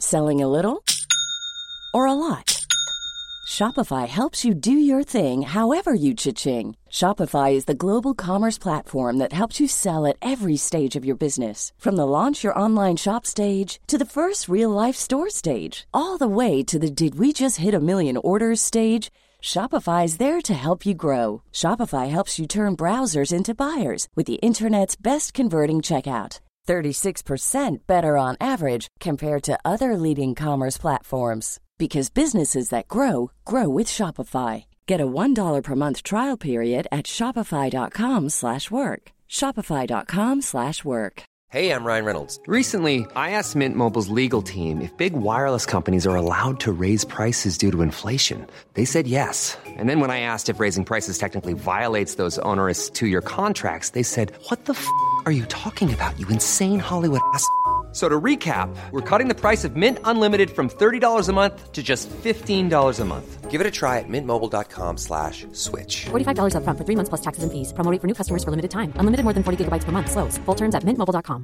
Selling a little or a lot? Shopify helps you do your thing however you cha-ching. Shopify is the global commerce platform that helps you sell at every stage of your business. From the launch your online shop stage to the first real-life store stage, all the way to the did we just hit a million orders stage. Shopify is there to help you grow. Shopify helps you turn browsers into buyers with the internet's best converting checkout. 36% better on average compared to other leading commerce platforms. Because businesses that grow, grow with Shopify. Get a $1 per month trial period at shopify.com/work. Shopify.com/work. Hey, I'm Ryan Reynolds. Recently, I asked Mint Mobile's legal team if big wireless companies are allowed to raise prices due to inflation. They said yes. And then when I asked if raising prices technically violates those onerous two-year contracts, they said, "What the f*** are you talking about, you insane Hollywood ass?" So to recap, we're cutting the price of Mint Unlimited from $30 a month to just $15 a month. Give it a try at mintmobile.com/switch. $45 up front for 3 months plus taxes and fees. Promo rate for new customers for limited time. Unlimited more than 40 gigabytes per month. Slows full terms at mintmobile.com.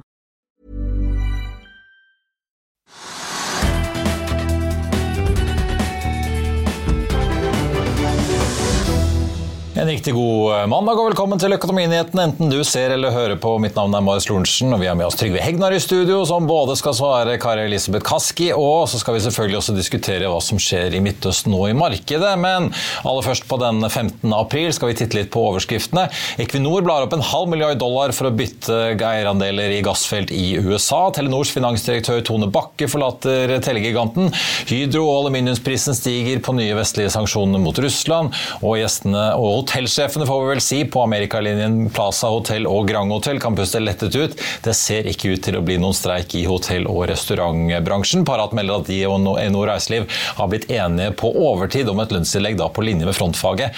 En riktig god mandag og velkommen til Økonominyhetene, enten du ser eller hører på. Mitt navn Marius Lorentzen, og vi har med oss Trygve Hegnar i studio, som både skal svare Kari Elisabeth Kaski, og så skal vi selvfølgelig også diskutere hva som skjer i Midtøsten nå i markedet. Men aller først på den 15. april skal vi titte litt på overskriftene. Equinor blar opp $500 million for å bytte eierandeler i gassfelt i USA. Telenors finansdirektør Tone Bakke forlater telegiganten. Hydro og aluminiumsprisen stiger på nye vestlige sanksjoner mot Russland, og gjestene og hotellsjefene får vi vel si på Amerikalinjen Plaza Hotel og Grand Hotel kan puste lettet ut. Det ser ikke ut til å bli noen streik i hotell- og restaurantbransjen. Parat melder at de og NHO Reiseliv har blitt enige på overtid om et lønnstillegg da på linje med frontfaget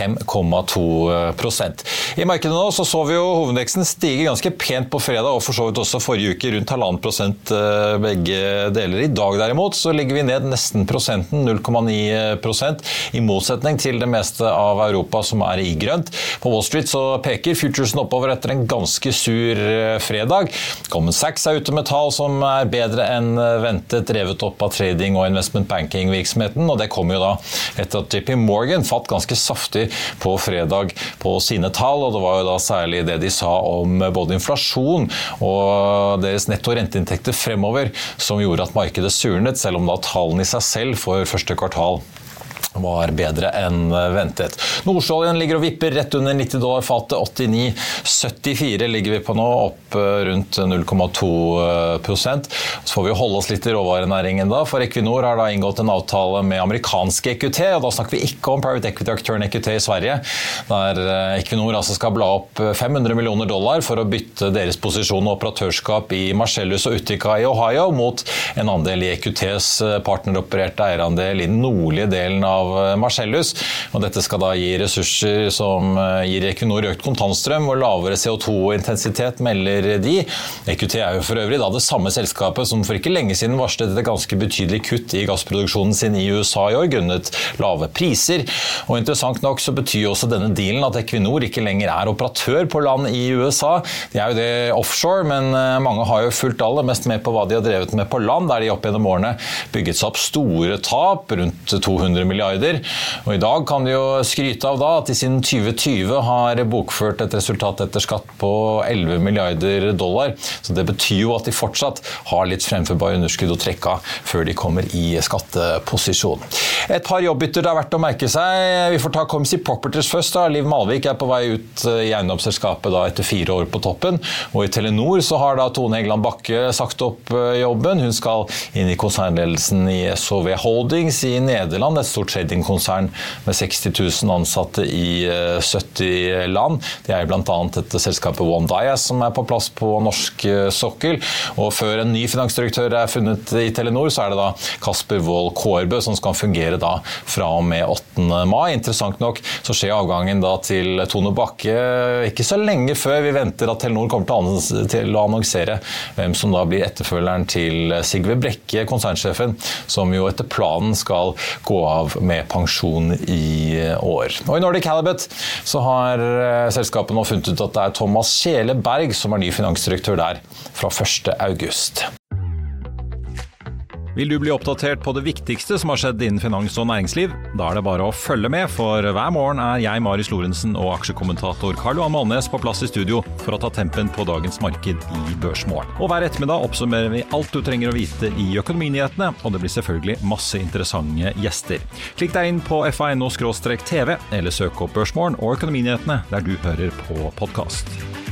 5,2%. I markedet nå så vi jo hovedindeksen stige ganske pent på fredag og for så vidt også forrige uke rundt 1,5% begge deler. I dag derimot så ligger vi ned nesten prosenten, 0,9%, i motsetning til det meste av Europa som i grønt. På Wall Street så peker futuresen oppover etter en ganske sur fredag. Goldman Sachs ute med tall som bedre enn ventet, drevet opp av trading og investment banking-virksomheten, og det kommer jo da etter at JP Morgan fatt ganske saftig på fredag på sine tall, og det var jo da særlig det de sa om både inflasjon og deres netto renteinntekter fremover som gjorde at markedet surnet, selv om da tallene i seg selv for første kvartal var bedre enn ventet. Nordsjøoljen ligger og vipper rett under $90 fatet, 89,74 ligger vi på nå, opp rundt 0,2%. Så får vi holde oss litt i råvarenæringen da, for Equinor har da inngått en avtale med amerikanske EQT, og da snakker vi ikke om private equity-aktøren EQT i Sverige, der Equinor altså skal bla opp $500 million for å bytte deres posisjon og operatørskap i Marcellus og Utica i Ohio mot en andel i EQTs partneropererte eierandel i den nordlige delen av Marcellus, og dette skal da gi ressurser som gir Equinor økt kontantstrøm og lavere CO2-intensitet, melder de. EQT jo for øvrig da det samme selskapet som for ikke lenge siden varslet et ganske betydelig kutt i gassproduksjonen sin i USA i år, grunnet lave priser. Og interessant nok så betyr også denne dealen at Equinor ikke lenger operatør på land i USA. De jo det offshore, men mange har jo fulgt aller mest med på hva de har drevet med på land, der de opp gjennom årene bygget seg opp store tap, rundt 200 milliarder. Og i dag kan de jo skryte av da at de siden 2020 har bokført et resultat etter skatt på $11 milliarder. Så det betyr jo at de fortsatt har litt fremførbare underskudd å trekke av før de kommer i skatteposisjon. Et par jobbbytter det verdt å merke seg. Vi får ta Comsi Properties først da. Liv Malvik på vei ut i eiendomsselskapet da etter 4 år på toppen. Og i Telenor så har da Tone Hegland Bakke sagt opp jobben. Hun skal inn i konsernledelsen i SOV Holdings i Nederland, et stort tradingkonsern med 60 000 ansatte i 70 land. Det blant annet et selskapet One Dias som på plass på norsk sokkel. Og før en ny finansdirektør funnet i Telenor, så det da Kasper Wold Kårbø som skal fungere da fra og med 8. mai. Interessant nok så skjer avgangen da til Tone Bakke ikke så lenge før vi venter at Telenor kommer til å annonsere hvem som da blir etterfølgeren til Sigve Brekke, konsernsjefen, som jo etter planen skal gå av med pensjon i år. Og i Nordic Halibut så har selskapet nå funnet ut at det Thomas Kjele Berg som ny finansdirektør der fra 1. august. Vil du bli oppdatert på det viktigste som har skjedd innen finans og næringsliv? Da det bare å følge med, for hver morgen jeg, Marius Lorentzen og aksjekommentator Karl Johan Malnes på plass i studio for å ta tempen på dagens marked i Børsmorgen. Og hver ettermiddag oppsummerer vi alt du trenger å vite i økonominyhetene, og det blir selvfølgelig masse interessante gjester. Klikk deg inn på FA.no/TV, eller søk opp Børsmorgen og økonominyhetene der du hører på podcast.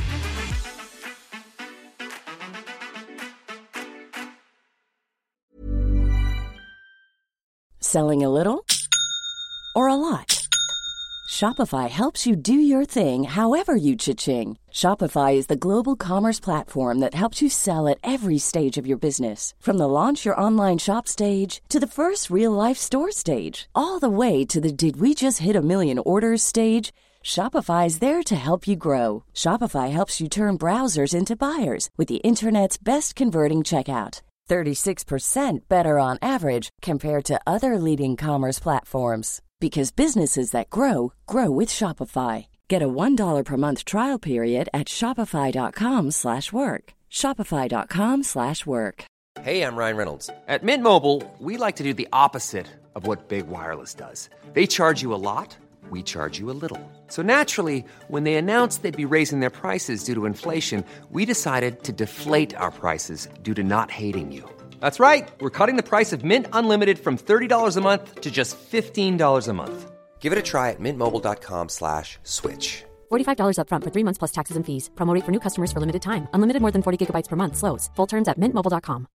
Selling a little or a lot? Shopify helps you do your thing however you cha-ching. Shopify is the global commerce platform that helps you sell at every stage of your business. From the launch your online shop stage to the first real-life store stage, all the way to the did we just hit a million orders stage. Shopify is there to help you grow. Shopify helps you turn browsers into buyers with the internet's best converting checkout. 36% better on average compared to other leading commerce platforms. Because businesses that grow, grow with Shopify. Get a $1 per month trial period at shopify.com/work. Shopify.com/work. Hey, I'm Ryan Reynolds. At Mint Mobile, we like to do the opposite of what Big Wireless does. They charge you a lot. We charge you a little. So naturally, when they announced they'd be raising their prices due to inflation, we decided to deflate our prices due to not hating you. That's right. We're cutting the price of Mint Unlimited from $30 a month to just $15 a month. Give it a try at mintmobile.com/switch. $45 up front for 3 months plus taxes and fees. Promo rate for new customers for limited time. Unlimited more than 40 gigabytes per month. Slows full terms at mintmobile.com.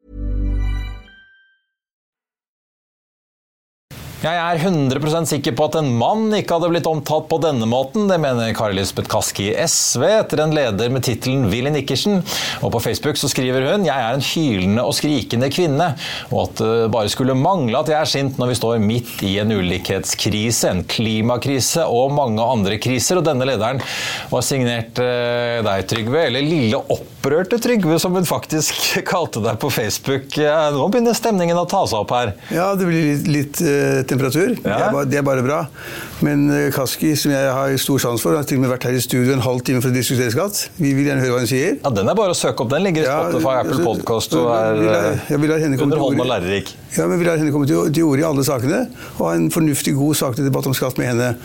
Jeg 100% sikker på at en mann ikke hadde blitt omtalt på denne måten. Det mener Kari Elisabeth Kaski i SV etter en leder med titelen Willy Nickersen. Og på Facebook så skriver hun: Jeg en hylende og skrikende kvinne, og at det bare skulle mangle at jeg sint når vi står midt i en ulikhetskrise, en klimakrise og mange andre kriser. Og denne lederen var signert deg, Trygve, eller Lille Opprørte Trygve, som hun faktisk kalte deg på Facebook. Nå begynner stemningen å ta seg opp her. Ja, det blir litt temperatur. Ja. Det bare bra. Men Kaski, som jeg har stor sans for, har til og med vært her i studio en halv time for å diskutere skatt. Vi vil gjerne høre hva hun sier. Ja, den bare å søke opp. Den ligger i Spotify, Apple Podcast og underholdende og lærerik. Ja, men vi lar henne komme til ord i alle sakene, og ha en fornuftig, god saklig debatt om skatt med henne.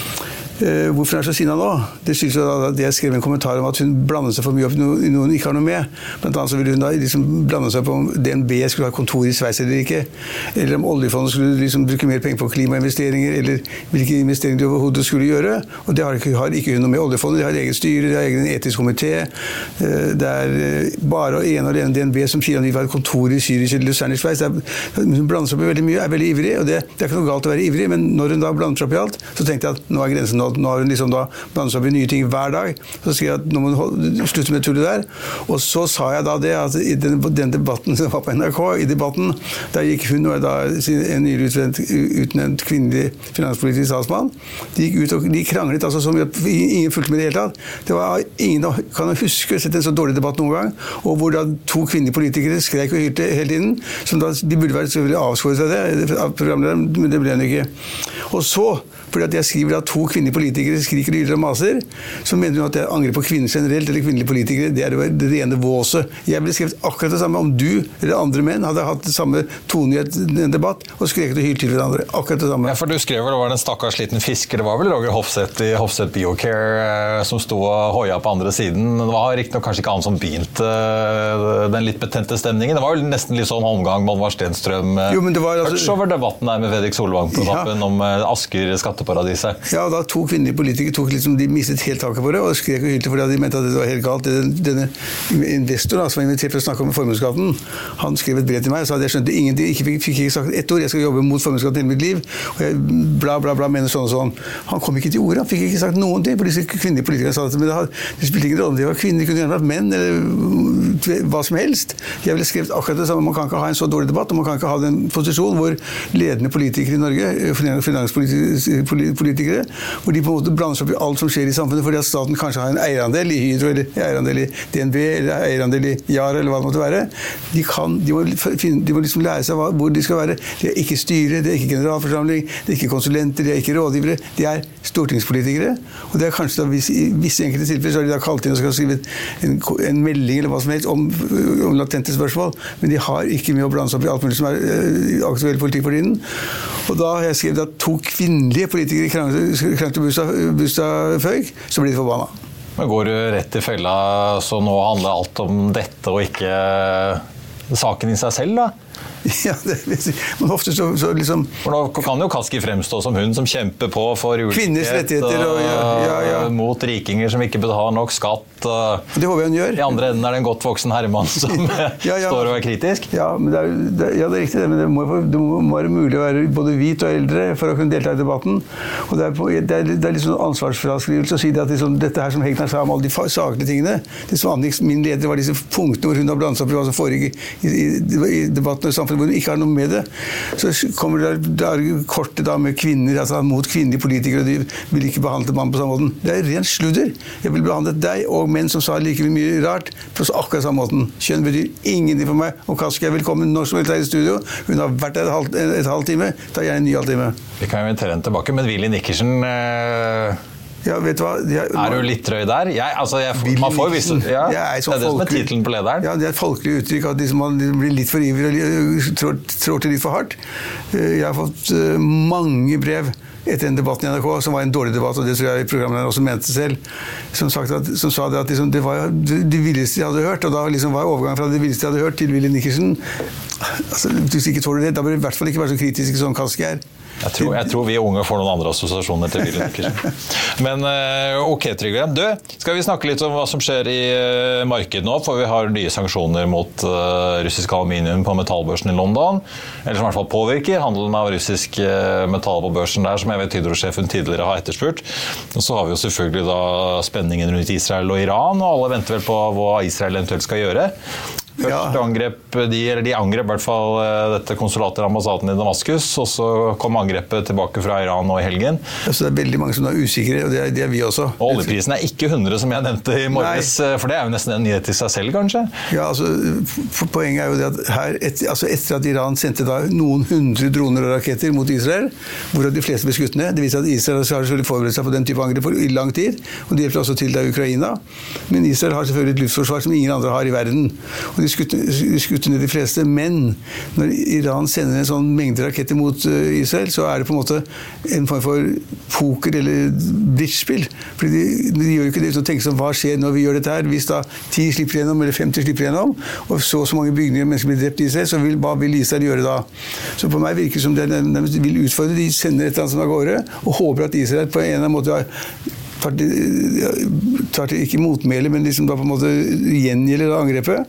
Hvorfor så sinna nå? Det skyldes at jeg skrev en kommentar om at hun blander seg for mye opp i noe hun ikke har noe med. Blant annet så ville hun da liksom blande seg på om DNB skulle ha kontor i Sveits eller ikke, eller om oljefondet skulle liksom bruke mer penger på klimainvesteringer, eller hvilke investeringer de overhodet skulle gjøre. Og det har ikke hun noe med oljefondet. De har eget styre, de har egen etisk komité. Det bare en og alene DNB som sier at de vil ha et kontor i Zürich eller Lausanne i Sveits. Hun blander seg opp veldig mye, veldig ivrig, og det ikke noe galt å være ivrig, men når hun da blander seg opp i alt, så tenkte jeg at nå grensen. Nå har hun liksom da blandet seg opp i nye ting hver dag. Så skrev jeg at nå må hun slutte med tullet der. Og så sa jeg da det, at i den debatten som var på NRK, i debatten, der gikk hun og da en nylig utnevnt kvinnelig finanspolitisk talsmann. De gikk ut og de kranglet altså som ingen fulgte med det hele tatt. Det var ingen kan huske sett en så dårlig debatt noen gang, og hvor da to kvinnelige politikere skrek og hylte hele tiden, som da, de burde være selvfølgelig avskåret av det, av programlederen, men det ble hun ikke. Og så, fordi at jeg skriver at to kvinnelige politikere skriker, hyler og maser, så mener hun at jeg angrer på kvinner generelt, eller kvinnelige politikere. Det det rene våset. Jeg ville skrevet akkurat det samme om du eller andre menn hadde hatt det samme tone i en debatt, og skreket og hylt til hverandre. Akkurat det samme. Ja, for du skrev vel det var den stakkars liten fisker, det var vel Roger Hofseth i Hofseth Biocare som stod og hoia på andre siden. Det var riktig nok kanskje ikke han som begynte den litt betente stemningen. Det var vel nesten litt sånn omgang med Oddvar Stenstrøm. Jo, men det var altså over debatten der med Fredrik Solvang på tappen om Asker skatteparadiset. Ja, og da to kvinnelige politikere de mistet helt taket på det, og skrek og hylte fordi de mente at det var helt galt. Denne investoren som var invitert for å snakke om formuesskatten, han skrev et brev til meg og sa at jeg skjønte ingenting, fikk ikke sagt ett ord, jeg skal jobbe mot formuesskatten hele mitt liv, og jeg bla bla bla mener sånn og sånn. Han kom ikke til ordet, han fikk ikke sagt noen ting, for disse kvinnelige politikere sa at det spilte ingen rolle om de var kvinner, de kunne gjerne vært menn, eller hva som helst. Jeg ville skrevet akkurat det samme, man kan ikke ha en så dårlig debatt, og man kan ikke ha den posisjonen hvor ledende politikere i Norge, finanspolitikere, hvor de på en måte blander seg opp i alt som skjer i samfunnet, fordi at staten kanskje har en eierandel i Hydro, eller eierandel i DNB, eller eierandel i Yara, eller hva det måtte være. De må liksom lære seg hvor de skal være. De ikke styre, det ikke generalforsamling, det ikke konsulenter, det ikke rådgivere, de stortingspolitikere, og det kanskje da, i visse enkelte tilfeller så har de da kalt inn og skal skrive en melding eller hva som helst spesifikt om latente spørsmål, men de har ikke mye å blande seg opp i alt mulig som aktuell politikk for tiden. Og da har jeg skrevet at 2 kvinnelige politikere kranglet Busta Føyk, så blir de forbanna. Men går du rett i fella, så nå handler alt om dette og ikke saken i seg selv, da? Ja, men ofte så liksom... For nå kan jo Kaski fremstå som hun som kjemper på for kvinners rettigheter og mot rikinger som ikke betaler nok skatt. Det håper jeg hun gjør. I andre enden det en godt voksen herremann som står og er kritisk. Ja, men det er riktig det, men det må være mulig å være både hvit og eldre for å kunne delta i debatten. Og det er litt sånn ansvarsfraskrivelse å si det at liksom, dette her som Hegnar sa om alle de saklige tingene, det som vanligst min leder var disse punktene hvor hun har blandet seg opp i hva som foregikk i debatten og samfunnet hvor hun ikke har noe med det. Så kommer det kortet da med kvinner, altså mot kvinnelige politikere, og de vil ikke behandle mann på samme måten. Det er ren sludder. Jeg vil behandle deg og menn som sa like mye rart på akkurat samme måten. Kjønn betyr ingenting for meg, og Kaski er velkommen når som helst her i studio. Hun har vært der et halvt time, da jeg en ny halvtime. Vi kan jo invitere henne tilbake, men Willy Nikkersen... Ja, vet du hva? Er du litt drøy der? Man får jo visse... Ja, det er det som er titelen på lederen. Ja, det er et folkelig uttrykk at man blir litt for ivrig og trår til litt for hardt. Jeg har fått mange brev etter en debatt i NRK, som var en dårlig debatt, og det tror jeg programlederen også mente selv, som sa det at liksom, det var det villeste jeg hadde hørt, og da liksom var overgangen fra det villeste jeg hadde hørt til Willy Nikkersen. Altså, hvis du ikke tåler det, da bør du i hvert fall ikke være så kritisk som Kaski er. Jeg tror vi unge får noen andre assosiasjoner til Willy Nikkersen. Men ok, Trygve. Skal vi snakke litt om hva som skjer i markedet nå, for vi har nye sanksjoner mot russisk aluminium på metallbørsen i London, eller som i hvert fall påvirker handelen av russisk metall på børsen der, som jeg vet Hydro-sjefen tidligere har etterspurt. Og så har vi jo selvfølgelig da spenningen rundt Israel og Iran, og alle venter vel på hva Israel eventuelt skal gjøre. Først angrep de angrep i hvert fall dette konsulatet og ambassaden i Damaskus, og så kom angrepet tilbake fra Iran nå i helgen. Så det er veldig mange som er usikre, og det er vi også. Og oljeprisen er ikke 100 som jeg nevnte i morges, for det er jo nesten en nyhet i seg selv, kanskje? Ja, altså, poenget er jo det at her, etter at Iran sendte da noen 100 droner og raketter mot Israel, hvorav de fleste ble skutt ned, det viser at Israel har selvfølgelig forberedt seg på den type angrep i lang tid, og det hjelper også til da Ukraina. Men Israel har selvfølgelig et luftforsvar som ingen andre har i verden. Og de skutte ned de fleste, men når Iran sender en sånn mengde raketter mot Israel, så er det på en måte en form for poker eller bridgespill. Fordi de gjør ikke det uten å tenke sånn, hva skjer når vi gjør dette her? Hvis da 10 slipper gjennom, eller 50 slipper gjennom, og så mange bygninger og mennesker blir drept i Israel, så hva vil Israel gjøre da? Så på meg virker det som de vil utfordre, de sender et eller annet som er gårde, og håper at Israel på en eller annen måte tar til ikke motmæle, men liksom da på en måte gjengjelder angrepet.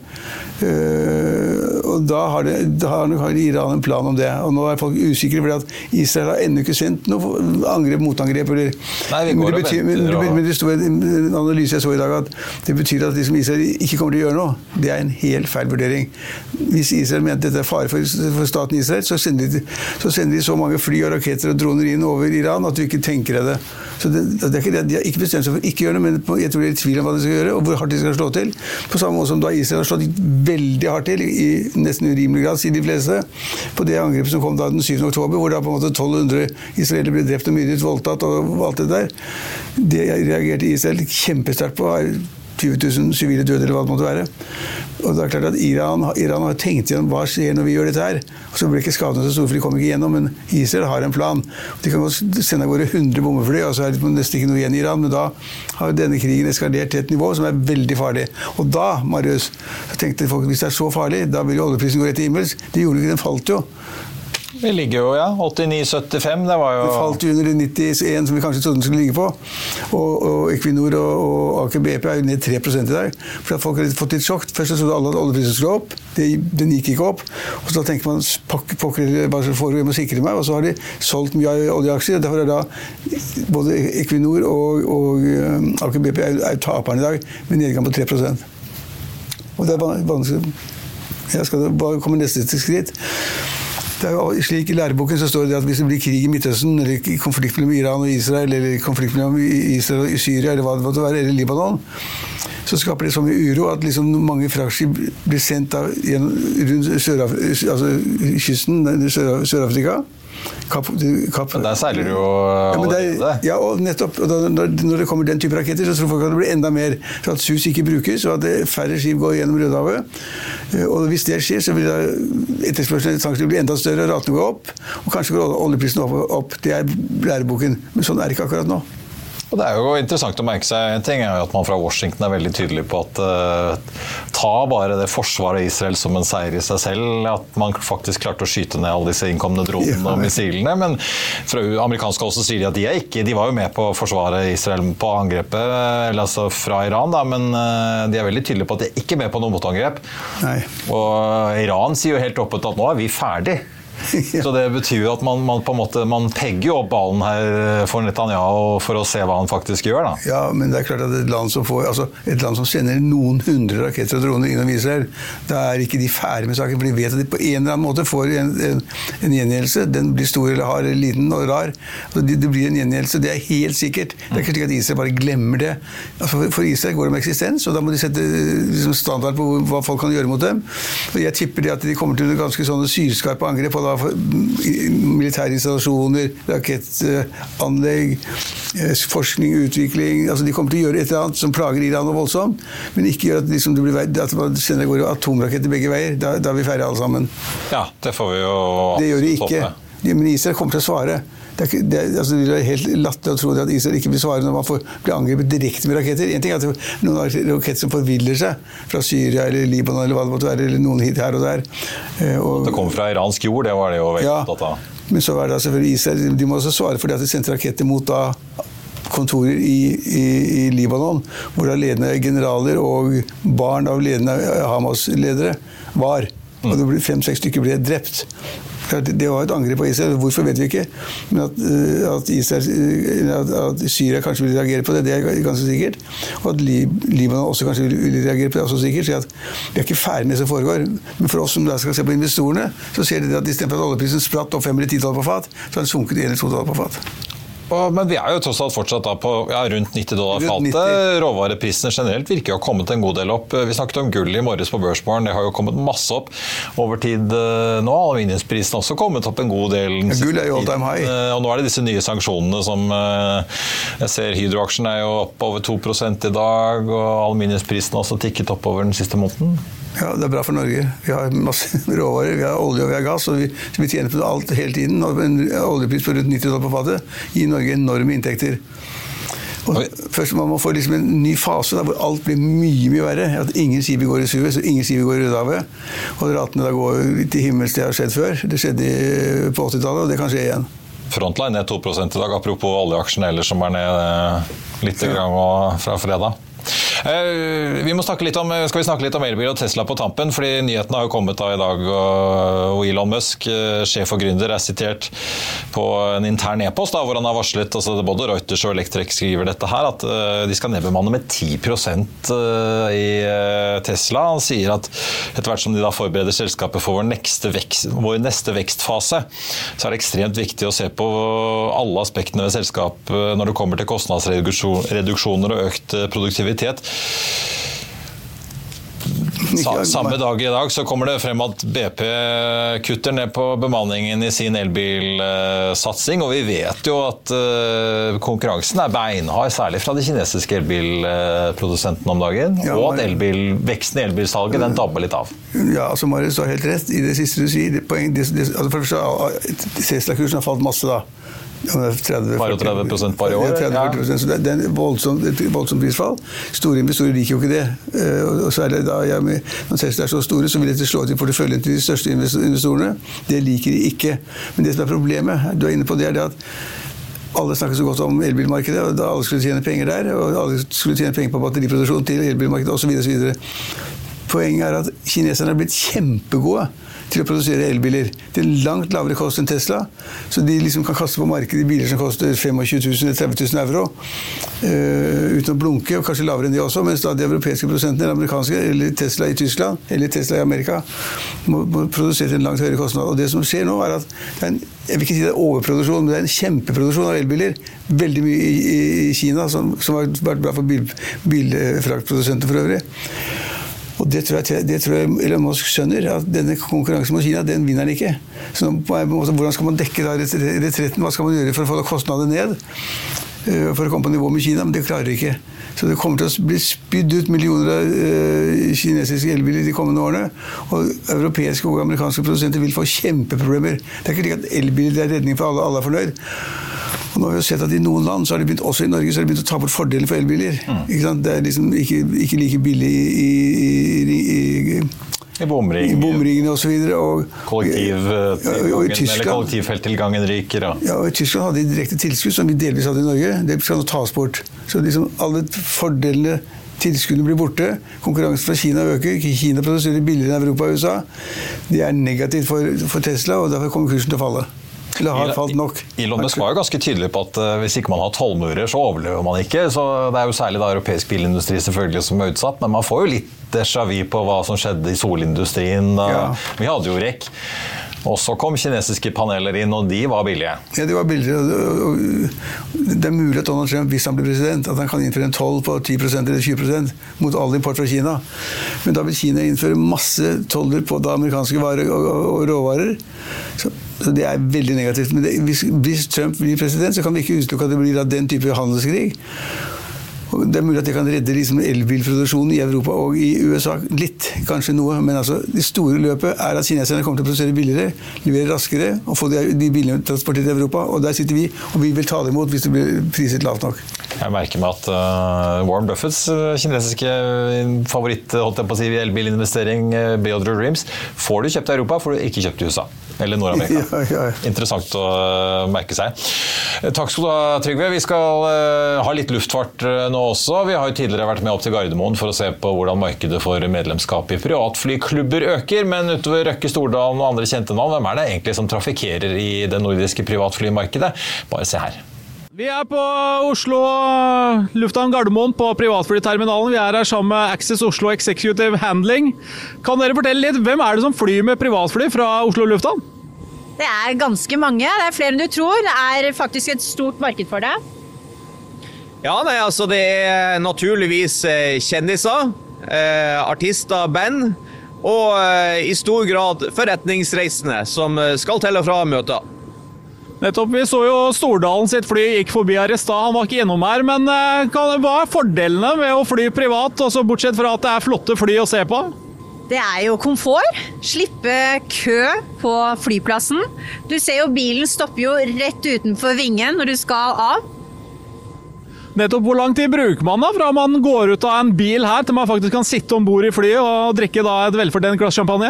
Og da har Iran en plan om det. Og nå er folk usikre, fordi at Israel har ennå ikke sendt noe motangrep. Men det stod en analyse jeg så i dag, at det betyr at liksom Israel ikke kommer til å gjøre noe. Det er en helt feil vurdering. Hvis Israel mener at dette er fare for staten Israel, så sender de så mange fly og raketter og droner inn over Iran at du ikke tenker deg det. Så det er ikke det. De har ikke bestemt seg for ikke gjøre det, men jeg tror de er i tvil om hva de skal gjøre, og hvor hardt de skal slå til. På samme måte som da Israel har slått veldig hardt til, i nesten urimelig grad, sier de fleste, på det angrepet som kom da den 7. oktober, hvor da på en måte 1200 israeler ble drept og myrdet, voldtatt og alt det der. Det reagerte Israel kjempesterkt på, 20 000 sivile døde, eller hva det måtte være. Og det er klart at Iran har tenkt igjen hva skjer når vi gjør dette her. Og så ble ikke skadene så store, for de kom ikke igjennom, men Israel har en plan. De kan godt sende av gårde 100 bombefly, og så er det nesten ikke noe igjen i Iran, men da har denne krigen eskalert til et nivå som er veldig farlig. Og da, Marius, så tenkte folk, hvis det er så farlig, da vil jo oljeprisen gå rett til himmels. Det gjorde ikke, den falt jo. Vi ligger jo, 89,75, det var jo... Det falt under 91, som vi kanskje trodde den skulle ligge på. Og Equinor og Aker BP er jo ned 3% i dag. For at folk har fått litt sjokk. Først så trodde alle at oljeprisen skulle opp. Den gikk ikke opp. Og så tenker man, pokker, bare så får jeg må sikre meg. Og så har de solgt mye oljeaksjer. Og derfor er da både Equinor og Aker BP er taperne i dag, med nedgang på 3%. Og det er vanskelig. Jeg skal bare komme neste skritt. Det er jo slik i læreboken så står det at hvis det blir krig i Midtøsten, eller konflikt mellom Iran og Israel, eller konflikt mellom Israel og Syria, eller hva det måtte være, eller Libanon, så skaper det så mye uro at liksom mange fraktskip blir sendt rundt kysten, Sør-Afrika. Men der seiler det jo ja, og nettopp. Og når det kommer den type raketter, så tror folk at det blir enda mer, så at SUS ikke brukes, og at færre skip går gjennom Rødehavet. Og hvis det skjer, så vil etterspørselen sannsynligvis bli enda større, ratene går opp, og kanskje går oljeprisen opp. Det læreboken, men sånn er det ikke akkurat nå. Og det er jo interessant å merke seg en ting, er at man fra Washington er veldig tydelig på at ta bare det forsvaret av Israel som en seier i seg selv, at man faktisk klarte å skyte ned alle disse innkomne dronene og missilene, men fra amerikanske også sier de at de var jo med på å forsvare Israel på angrepet, eller altså fra Iran da, men de er veldig tydelige på at de er ikke med på noe motangrep. Nei. Og Iran sier jo helt åpent at nå er vi ferdig. Ja. Så det betyr jo at man på en måte man pegger jo opp ballen her for Netanyahu for å se hva han faktisk gjør da. Ja, men det er klart at et land som sender noen 100 raketter og droner innom Israel, da er ikke de ferdig med saken, for de vet at de på en eller annen måte får en gjengjeldelse. Den blir stor eller hard eller liten og rar. Det blir en gjengjeldelse, det er helt sikkert. Det er ikke slik at Israel bare glemmer det. Altså for Israel går det med eksistens, og da må de sette liksom, standard på hva folk kan gjøre mot dem. Og jeg tipper det at de kommer til ganske sånne syrskarpe angrep på militære installasjoner, rakettanlegg, forskning, utvikling. Altså de kommer til å gjøre et eller annet som plager Iran og voldsomt, men ikke gjør at, liksom, at man sender går atomraketter begge veier. Da er vi ferdige alle sammen. Ja, det får vi jo det gjør de ikke. Men Israel kommer til å svare. Det er helt latterlig å tro at Israel ikke vil svare når man blir angrepet direkte med raketter. En ting er at noen har raketter som forviller seg fra Syria eller Libanon eller hva det måtte være, eller noen hit her og der. Det kom fra iransk jord, det var det jo veldig opptatt av. Men så var det selvfølgelig Israel, de må også svare for det at de sendte raketter mot kontorer i Libanon, hvor da ledende generaler og barn av ledende Hamas-ledere var. Og det ble 5-6 stykker ble drept. Det var et angrep på Israel, hvorfor vet vi ikke, men at Syria kanskje vil reagere på det, det er ganske sikkert, og at Libanon også kanskje vil reagere på det, også sikkert, så at det er ikke ferdig med det som foregår, men for oss som da skal se på investorene, så ser de at i stedet for at oljeprisen spratt opp 5 eller 10 dollar på fat, så har den sunket 1 eller 2 dollar på fat. Men vi er jo tross alt fortsatt da på rundt 90 dollar fatet. Råvareprisene generelt virker jo å ha kommet en god del opp. Vi snakket om gull i morges på Børsmorgen, det har jo kommet masse opp over tid nå. Aluminiumsprisen har også kommet opp en god del. Gull er jo all time high. Og nå er det disse nye sanksjonene som jeg ser Hydro-aksjen er jo opp over 2% i dag, og aluminiumsprisen har også tikket opp over den siste måneden. Ja, det er bra for Norge. Vi har masse råvarer, vi har olje og vi har gass, og vi tjener på alt hele tiden. Og en oljepris på rundt 90 dollar på fatet gir Norge enorme inntekter. Og først må man få liksom en ny fase der hvor alt blir mye, mye verre. At ingen skip går i Suez, og ingen skip går i Rødehavet. Og ratene da går til himmels, det har skjedd før. Det skjedde på 80-tallet, og det kan skje igjen. Frontline ned 2% i dag, apropos oljeaksjene ellers som er ned litt fra fredag. Skal vi snakke litt om elbil og Tesla på tampen, fordi nyhetene har jo kommet da i dag, og Elon Musk, sjef og gründer, er sitert på en intern e-post da, hvor han har varslet, altså både Reuters og Electrek skriver dette her, at de skal nedbemanne med 10% i Tesla. Han sier at etter hvert som de da forbereder selskapet for vår neste vekstfase, så er det ekstremt viktig å se på alle aspektene ved selskapet når det kommer til kostnadsreduksjoner og økt produktivitet. Samme dag i dag så kommer det frem at BP kutter ned på bemanningen i sin elbilsatsing, og vi vet jo at konkurransen er beinhard, særlig fra de kinesiske elbilprodusentene om dagen, og at veksten i elbilsalget den dabber litt av. Ja, altså Marius har helt rett i det siste du sier. Tesla-kursen har falt masse da. 30% par i år. 30-40%, så det er et voldsomt prisfall. Store investorer liker jo ikke det. Og så er det da, når Tesla er så store, så vil dette slå til porteføljen til de største investorene. Det liker de ikke. Men det som er problemet, du er inne på det, er det at alle snakker så godt om elbilmarkedet, og da alle skulle tjene penger der, og alle skulle tjene penger på batteriproduksjon til elbilmarkedet, og så videre, og så videre. Poenget at kineserne har blitt kjempegode til å produsere elbiler. Det langt lavere kost enn Tesla, så de liksom kan kaste på markedet biler som koster 25 000 eller 30 000 euro, uten å blunke, og kanskje lavere enn de også, mens da de europeiske produsentene, eller amerikanske, eller Tesla i Tyskland, eller Tesla i Amerika, må produsere til en langt høyere kostnad. Og det som skjer nå at det er jeg vil ikke si det er overproduksjon, men det er en kjempeproduksjon av elbiler. Veldig mye i Kina, som har vært bra for bilfraktprodusenter for øvrig. Og det tror jeg Elon Musk skjønner, at denne konkurransen mot Kina, den vinner han ikke. Så hvordan skal man dekke da retretten? Hva skal man gjøre for å få kostnader ned? For å komme på nivå med Kina, men det klarer de ikke. Så det kommer til å bli spydd ut millioner av kinesiske elbiler de kommende årene, og europeiske og amerikanske produsenter vil få kjempeproblemer. Det er ikke slik at elbiler er redning for alle er fornøyd. Og nå har vi jo sett at i noen land, så har de begynt, også i Norge, så har de begynt å ta bort fordelen for elbiler. Ikke sant? Det er liksom ikke like billig i bomringene og så videre. Og kollektivfelttilgangen ryker. Ja, og i Tyskland hadde de direkte tilskudd, som vi delvis hadde i Norge. Det skal nå tas bort. Så liksom alle fordelene, tilskuddene blir borte. Konkurransen fra Kina øker. Kina produserer billigere enn Europa og USA. Det er negativt for Tesla, og derfor kommer kursen til å falle. Elon Musk var jo ganske tydelig på at hvis ikke man har tollmurer, så overlever man ikke. Så det er jo særlig da europeisk bilindustri selvfølgelig som er utsatt, men man får jo litt déjà vu på hva som skjedde i solindustrien. Ja. Vi hadde jo REC. Og så kom kinesiske paneler inn, og de var billige. Ja, de var billige. Det er mulig at Donald Trump, hvis han blir president, at han kan innføre en toll på 10% eller 20% mot all import fra Kina. Men da vil Kina innføre masse toller på da amerikanske varer og råvarer. Så det er veldig negativt. Men hvis Trump blir president, så kan vi ikke utelukke at det blir den type handelskrig. Og det er mulig at det kan redde liksom elbilproduksjonen i Europa og i USA litt, kanskje noe, men altså det store løpet er at kineserne kommer til å produsere billigere, levere raskere og få de bilene transportert til Europa, og der sitter vi, og vi vil ta det imot hvis det blir priset lavt nok. Jeg merker meg at Warren Buffetts kinesiske favoritt, holdt jeg på å si, elbilinvestering, Beodro Dreams, får du kjøpt i Europa, får du ikke kjøpt i USA. Eller Nord-Amerika. Ja. Interessant å merke seg. Takk skal du ha, Trygve. Vi skal ha litt luftfart nå også. Vi har jo tidligere vært med opp til Gardermoen for å se på hvordan markedet for medlemskap i privatflyklubber øker, men utover Røkke Stordalen og andre kjente navn, hvem er det egentlig som trafikkerer i det nordiske privatflymarkedet? Bare se her. Vi er på Oslo Lufthavn Gardermoen på privatflyterminalen. Vi er her sammen med Access Oslo Executive Handling. Kan dere fortelle litt, hvem er det som flyr med privatfly fra Oslo Lufthavn? Det er ganske mange, det er flere enn du tror. Det er faktisk et stort marked for det. Ja, altså det er naturligvis kjendiser, artister, band, og i stor grad forretningsreisende som skal til og fra møter. Nettopp, vi så jo Stordalen sitt fly gikk forbi her i stad, han var ikke innom her, men hva er fordelene med å fly privat, også bortsett fra at det er flotte fly å se på? Det er jo komfort, slippe kø på flyplassen. Du ser jo bilen stopper jo rett utenfor vingen når du skal av. Nettopp, hvor lang tid bruker man da fra man går ut av en bil her til man faktisk kan sitte ombord i flyet og drikke da et velfortjent glass champagne?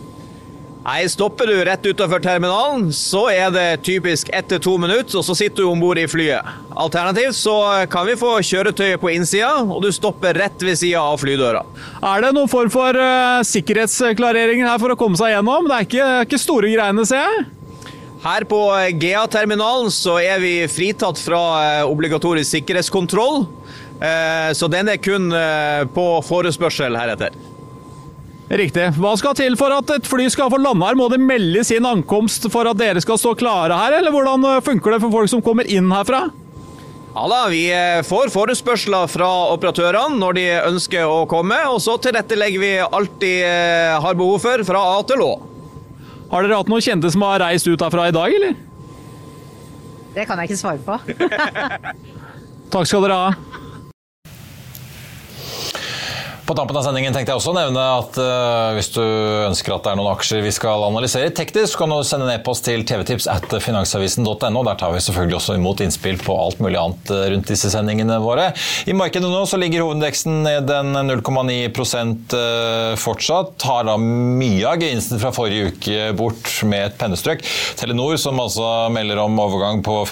Nei, stopper du rett utenfor terminalen, så er det typisk 1-2 minutter, og så sitter du ombord i flyet. Alternativt så kan vi få kjøretøyet på innsida, og du stopper rett ved siden av flydøra. Er det noen form for sikkerhetsklareringer her for å komme seg gjennom? Det er ikke store greiene, ser jeg. Her på GA-terminalen så er vi fritatt fra obligatorisk sikkerhetskontroll, så den er kun på forespørsel heretter. Riktig. Hva skal til for at et fly skal få lande her? Må det melde sin ankomst for at dere skal stå klare her, eller hvordan funker det for folk som kommer inn herfra? Ja da, vi får forespørsler fra operatørene når de ønsker å komme, og så tilrettelegger vi alt de har behov for fra A til Å. Har dere hatt noen kjente som har reist ut herfra i dag, eller? Det kan jeg ikke svare på. Takk skal dere ha. På tampen av sendingen tenkte jeg også å nevne at hvis du ønsker at det er noen aksjer vi skal analysere teknisk, så kan du sende en e-post til tvtips@finansavisen.no. Der tar vi selvfølgelig også imot innspill på alt mulig annet rundt disse sendingene våre. I markedet nå så ligger hovedindeksen ned 0,9% fortsatt. Tar da mye av gevinsten fra forrige uke bort med et pennestrøk. Telenor, som altså melder om overgang på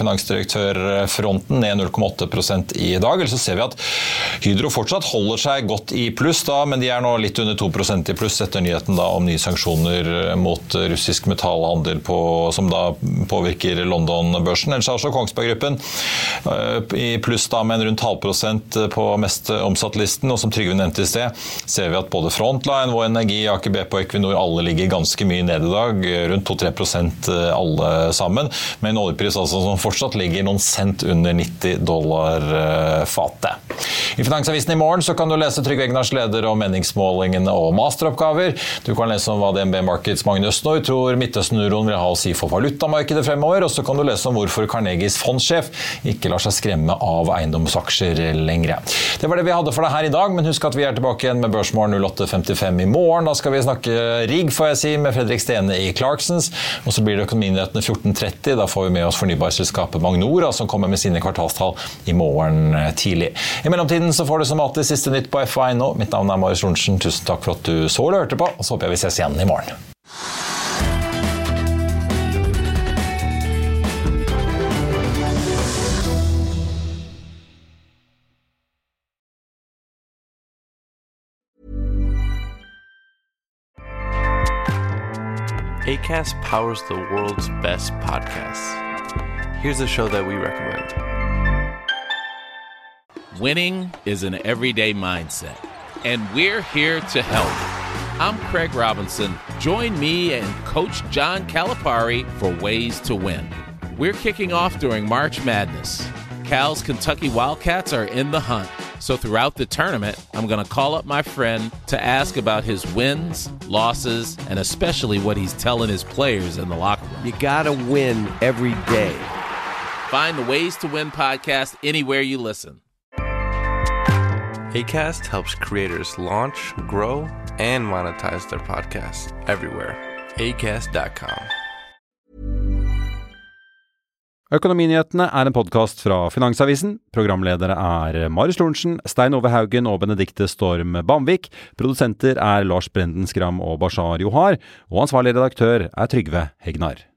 finansdirektørfronten, ned 0,8% i dag. Eller så ser vi at Hydro fortsatt holder seg godt i pluss. pluss da, men de nå litt under 2% i pluss etter nyheten da om nye sanksjoner mot russisk metallhandel som da påvirker London-børsen. Ellers også Kongsberg-gruppen i pluss da med rundt 0,5% på mest omsatt-listen, og som Trygve nevnte i sted, ser vi at både Frontline, Vår Energi, Aker BP og Equinor alle ligger ganske mye ned i dag, rundt 2-3% alle sammen, med en oljepris altså som fortsatt ligger noen cent under $90 fatet. I Finansavisen i morgen så kan du lese Trygve Egnars leder om meningsmålingene og masteroppgaver. Du kan lese om hva DNB Markets Magne Østnord tror Midtøsten-uroen vil ha å si for valutamarkedet fremover, og så kan du lese om hvorfor Carnegies fondssjef ikke lar seg skremme av eiendomsaksjer lengre. Det var det vi hadde for deg her i dag, men husk at vi tilbake igjen med Børsmorgen 08:55 i morgen. Da skal vi snakke rigg, får jeg si, med Fredrik Stene i Clarksons, og så blir det økonominyhetene 14:30. Da får vi med oss fornybarselskapet Magnora, som kommer med sine kvartalstall i morgen tidlig. I mellomtiden så får du som alltid siste nytt på FA nå. Mitt navn Marius Lorentzen. Tusen takk for at du så eller hørte på, og så håper jeg vi ses igjen i morgen. Acast powers the world's best podcasts. Here's a show that we recommend. Winning is an everyday mindset, and we're here to help. I'm Craig Robinson. Join me and Coach John Calipari for Ways to Win. We're kicking off during March Madness. Cal's Kentucky Wildcats are in the hunt. So throughout the tournament, I'm going to call up my friend to ask about his wins, losses, and especially what he's telling his players in the locker room. You got to win every day. Find the Ways to Win podcast anywhere you listen. Acast helps creators launch, grow, and monetize their podcasts everywhere. Acast.com. Økonominyhetene en podcast fra Finansavisen. Programledere Marius Lorentzen, Stein Ove Haugen og Benedikte Storm Bamvik. Produsenter Lars Brenden Skram og Bashar Johar. Og ansvarlig redaktør Trygve Hegnar.